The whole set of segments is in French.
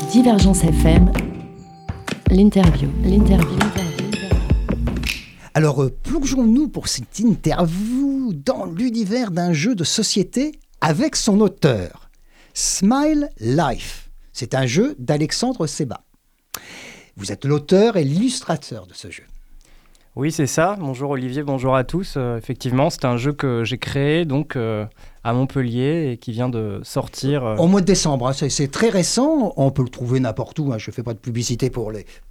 Divergence FM, l'interview. Alors, plongeons-nous pour cette interview dans l'univers d'un jeu de société avec son auteur. Smile Life. C'est un jeu d'Alexandre Sebat. Vous êtes l'auteur et l'illustrateur de ce jeu. Oui, c'est ça. Bonjour Olivier, bonjour à tous. Effectivement, c'est un jeu que j'ai créé donc à Montpellier et qui vient de sortir. Au mois de décembre, c'est très récent. On peut le trouver n'importe où. Je ne fais pas de publicité pour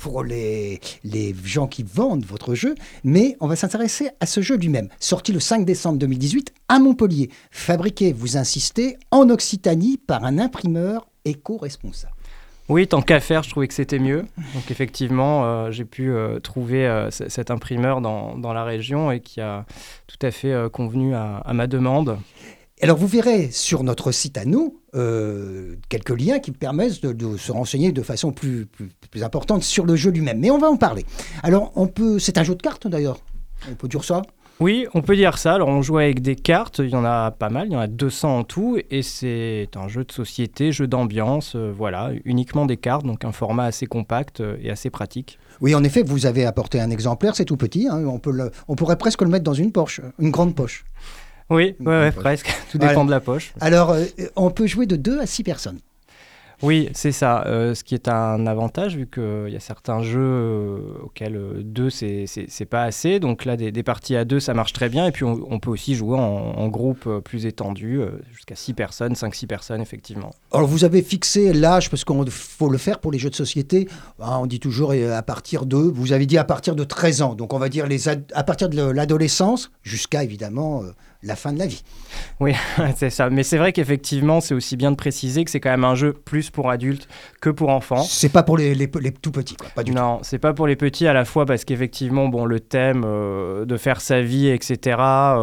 les gens qui vendent votre jeu. Mais on va s'intéresser à ce jeu lui-même. Sorti le 5 décembre 2018 à Montpellier. Fabriqué, vous insistez, en Occitanie par un imprimeur éco-responsable. Oui, tant qu'à faire, je trouvais que c'était mieux. Donc effectivement, j'ai pu trouver cet imprimeur dans la région et qui a tout à fait convenu à ma demande. Alors vous verrez sur notre site à nous quelques liens qui permettent de se renseigner de façon plus importante sur le jeu lui-même. Mais on va en parler. Alors c'est un jeu de cartes d'ailleurs, on peut dire ça ? Oui, on peut dire ça. Alors, on joue avec des cartes. Il y en a pas mal. Il y en a 200 en tout. Et c'est un jeu de société, jeu d'ambiance. Voilà, uniquement des cartes. Donc, un format assez compact et assez pratique. Oui, en effet, vous avez apporté un exemplaire. C'est tout petit. Hein. On pourrait presque le mettre dans une poche, une grande poche. Oui, presque. Tout dépend de la poche. Alors, on peut jouer de 2 à 6 personnes. Oui, c'est ça. Ce qui est un avantage, vu qu'il y a certains jeux auxquels 2, c'est pas assez. Donc là, des parties à 2, ça marche très bien. Et puis, on peut aussi jouer en groupe plus étendu, jusqu'à 6 personnes, 5-6 personnes, effectivement. Alors, vous avez fixé l'âge, parce qu'il faut le faire pour les jeux de société. On dit toujours à partir de... Vous avez dit à partir de 13 ans. Donc, on va dire à partir de l'adolescence jusqu'à, évidemment... la fin de la vie. Oui, c'est ça. Mais c'est vrai qu'effectivement, c'est aussi bien de préciser que c'est quand même un jeu plus pour adultes que pour enfants. C'est pas pour les tout petits, quoi. Pas du tout. Non, c'est pas pour les petits à la fois parce qu'effectivement, le thème de faire sa vie, etc.,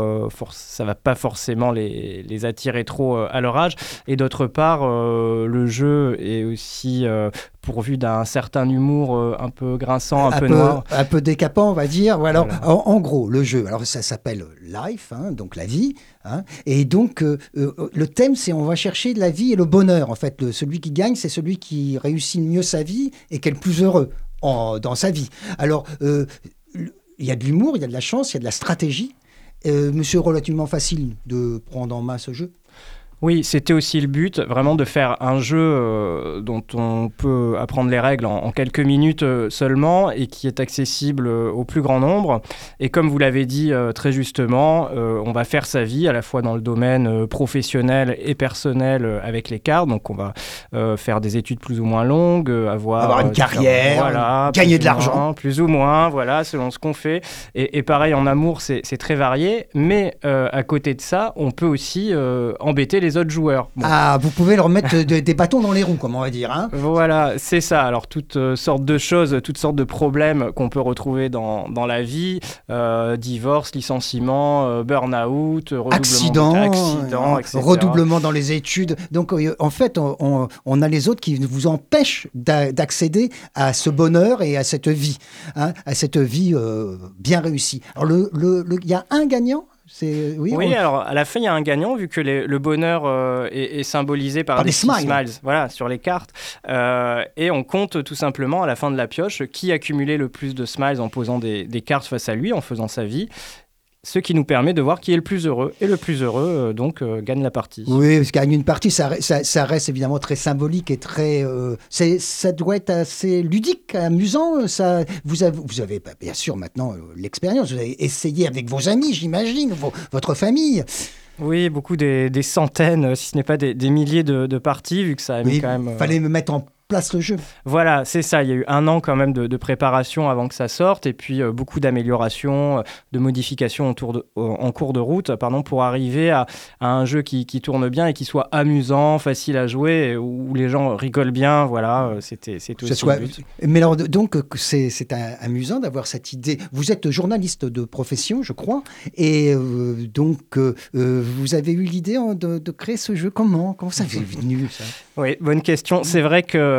ça va pas forcément les attirer trop à leur âge. Et d'autre part, le jeu est aussi... pourvu d'un certain humour un peu grinçant, un peu noir. Un peu décapant, on va dire. Voilà. En gros, le jeu, alors ça s'appelle Life, donc la vie. Et donc, le thème, c'est on va chercher la vie et le bonheur. En fait, celui qui gagne, c'est celui qui réussit mieux sa vie et qui est le plus heureux dans sa vie. Alors, il y a de l'humour, il y a de la chance, il y a de la stratégie. Monsieur, relativement facile de prendre en main ce jeu. Oui, c'était aussi le but, vraiment de faire un jeu dont on peut apprendre les règles en quelques minutes seulement et qui est accessible au plus grand nombre. Et comme vous l'avez dit très justement, on va faire sa vie à la fois dans le domaine professionnel et personnel avec les cartes. Donc on va faire des études plus ou moins longues, avoir une carrière, gagner de l'argent. Plus ou moins, voilà, selon ce qu'on fait. Et pareil, en amour, c'est très varié. Mais à côté de ça, on peut aussi embêter les autres joueurs. Bon. Ah, vous pouvez leur mettre des bâtons dans les roues, comme on va dire. Hein. Voilà, c'est ça. Alors, toutes sortes de choses, toutes sortes de problèmes qu'on peut retrouver dans la vie. Divorce, licenciement, burn-out, accident, etc. Redoublement dans les études. Donc, en fait, on a les autres qui vous empêchent d'accéder à ce bonheur et à cette vie, à cette vie bien réussie. Alors, il y a un gagnant. Oui, alors à la fin, il y a un gagnant, vu que le bonheur est symbolisé par des smiles, voilà, sur les cartes. Et on compte tout simplement à la fin de la pioche qui a cumulé le plus de smiles en posant des cartes face à lui, en faisant sa vie. Ce qui nous permet de voir qui est le plus heureux. Et le plus heureux, gagne la partie. Oui, parce que gagner une partie, ça reste évidemment très symbolique et très... ça doit être assez ludique, amusant. Vous avez bien sûr maintenant l'expérience. Vous avez essayé avec vos amis, j'imagine, votre famille. Oui, beaucoup des centaines, si ce n'est pas des milliers de parties, vu que ça a mis quand même... Il fallait me mettre en place le jeu. Voilà, c'est ça. Il y a eu 1 an quand même de préparation avant que ça sorte et puis beaucoup d'améliorations, de modifications en cours de route pour arriver à un jeu qui tourne bien et qui soit amusant, facile à jouer, où les gens rigolent bien. Voilà, c'est aussi le but. Mais alors, donc, c'est amusant d'avoir cette idée. Vous êtes journaliste de profession, je crois, et donc vous avez eu l'idée de créer ce jeu. Comment ça vous est venu, ça ? Oui, bonne question. C'est vrai que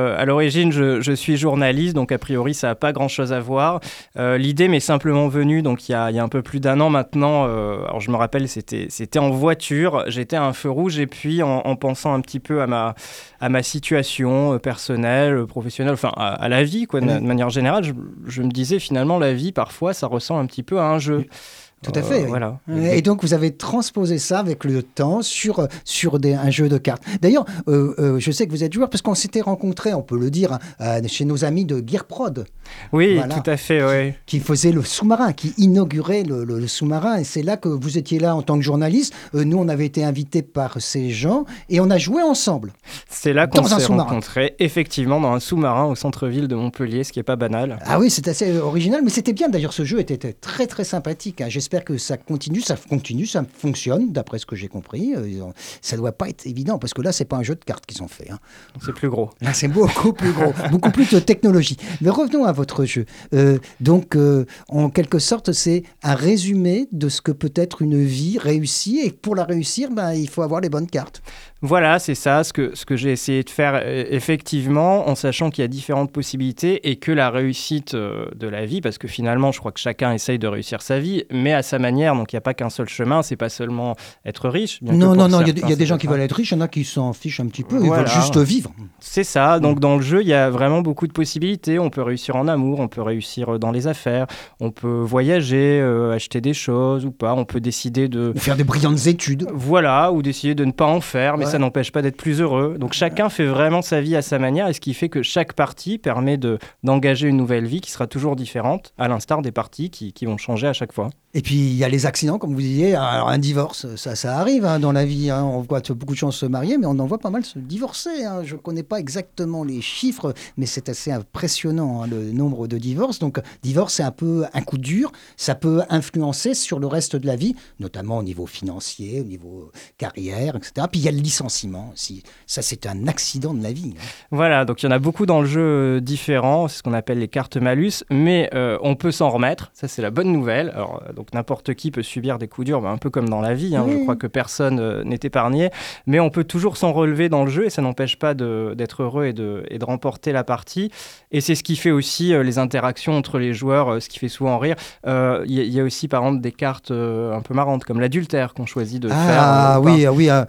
à l'origine, je suis journaliste, donc a priori, ça n'a pas grand-chose à voir. L'idée m'est simplement venue, donc il y a un peu plus d'1 an maintenant. Alors je me rappelle, c'était en voiture. J'étais à un feu rouge et puis en pensant un petit peu à ma situation personnelle, professionnelle, enfin à la vie, quoi, de manière générale, je me disais finalement, la vie, parfois, ça ressemble un petit peu à un jeu. Tout à fait. Voilà. Et donc, vous avez transposé ça avec le temps sur un jeu de cartes. D'ailleurs, je sais que vous êtes joueur parce qu'on s'était rencontrés, on peut le dire, chez nos amis de Gearprod. Oui, voilà, tout à fait, oui. Qui faisait le sous-marin, qui inaugurait le sous-marin. Et c'est là que vous étiez là en tant que journaliste. Nous, on avait été invités par ces gens et on a joué ensemble. C'est là qu'on s'est rencontrés, effectivement, dans un sous-marin au centre-ville de Montpellier, ce qui n'est pas banal. Ah oui, c'est assez original, mais c'était bien. D'ailleurs, ce jeu était très, très sympathique. Hein. J'espère que ça continue, ça fonctionne, d'après ce que j'ai compris. Ça ne doit pas être évident, parce que là, ce n'est pas un jeu de cartes qu'ils ont fait. Hein. C'est plus gros. Là, c'est beaucoup plus gros, beaucoup plus de technologie. Mais revenons à votre jeu. Donc, en quelque sorte, c'est un résumé de ce que peut être une vie réussie. Et pour la réussir, il faut avoir les bonnes cartes. Voilà, c'est ça, ce que j'ai essayé de faire effectivement, en sachant qu'il y a différentes possibilités et que la réussite de la vie, parce que finalement, je crois que chacun essaye de réussir sa vie, mais à sa manière, donc il n'y a pas qu'un seul chemin, c'est pas seulement être riche. Non, il y a des gens qui veulent être riches, il y en a qui s'en fichent un petit peu, ils veulent juste vivre. C'est ça, donc dans le jeu, il y a vraiment beaucoup de possibilités, on peut réussir en amour, on peut réussir dans les affaires, on peut voyager, acheter des choses ou pas, on peut décider de... Ou faire des brillantes études. Voilà, ou décider de ne pas en faire, mais ça n'empêche pas d'être plus heureux. Donc chacun fait vraiment sa vie à sa manière, et ce qui fait que chaque partie permet d'engager une nouvelle vie qui sera toujours différente, à l'instar des parties qui vont changer à chaque fois. Et puis il y a les accidents, comme vous disiez. Alors, un divorce, ça arrive dans la vie. Hein. On voit beaucoup de gens se marier, mais on en voit pas mal se divorcer. Hein. Je ne connais pas exactement les chiffres, mais c'est assez impressionnant, le nombre de divorces. Donc divorce, c'est un peu un coup dur. Ça peut influencer sur le reste de la vie, notamment au niveau financier, au niveau carrière, etc. Puis il y a le licenciement aussi. Ça, c'est un accident de la vie. Hein. Voilà, donc il y en a beaucoup dans le jeu différents. C'est ce qu'on appelle les cartes malus, mais on peut s'en remettre. Ça, c'est la bonne nouvelle. Alors, donc n'importe qui peut subir des coups durs, un peu comme dans la vie. Hein. Oui. Je crois que personne n'est épargné, mais on peut toujours s'en relever dans le jeu et ça n'empêche pas d'être heureux et de remporter la partie. Et c'est ce qui fait aussi les interactions entre les joueurs, ce qui fait souvent rire. Il y a aussi, par exemple, des cartes un peu marrantes, comme l'adultère qu'on choisit de faire. Ah oui.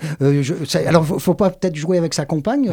Alors, il ne faut pas peut-être jouer avec sa compagne.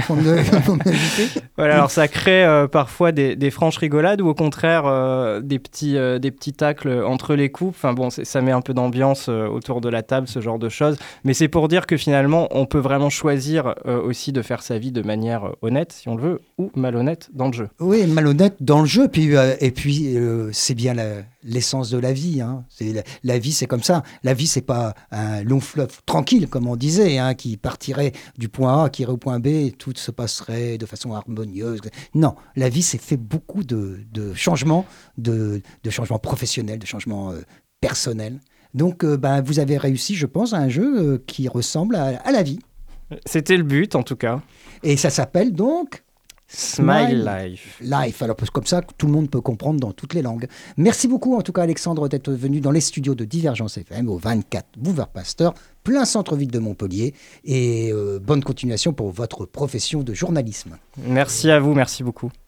Voilà, alors ça crée parfois des franches rigolades ou au contraire des petits tacles entre les couples. Enfin bon, ça met un peu d'ambiance autour de la table, ce genre de choses. Mais c'est pour dire que finalement, on peut vraiment choisir aussi de faire sa vie de manière honnête, si on le veut, ou malhonnête dans le jeu. Oui, malhonnête dans le jeu. Et puis c'est bien l'essence de la vie. Hein. La vie, c'est comme ça. La vie, c'est pas un long fleuve tranquille, comme on disait, hein, qui partirait du point A, qui irait au point B, et tout se passerait de façon harmonieuse. Non, la vie, c'est fait beaucoup de changements, de changements professionnels, de changements personnels. Donc, vous avez réussi, je pense, à un jeu qui ressemble à la vie. C'était le but, en tout cas. Et ça s'appelle donc... Smile Life. Alors, comme ça, tout le monde peut comprendre dans toutes les langues. Merci beaucoup, en tout cas, Alexandre, d'être venu dans les studios de Divergence FM, au 24 Boulevard Pasteur, plein centre-ville de Montpellier. Et bonne continuation pour votre profession de journalisme. Merci à vous, merci beaucoup.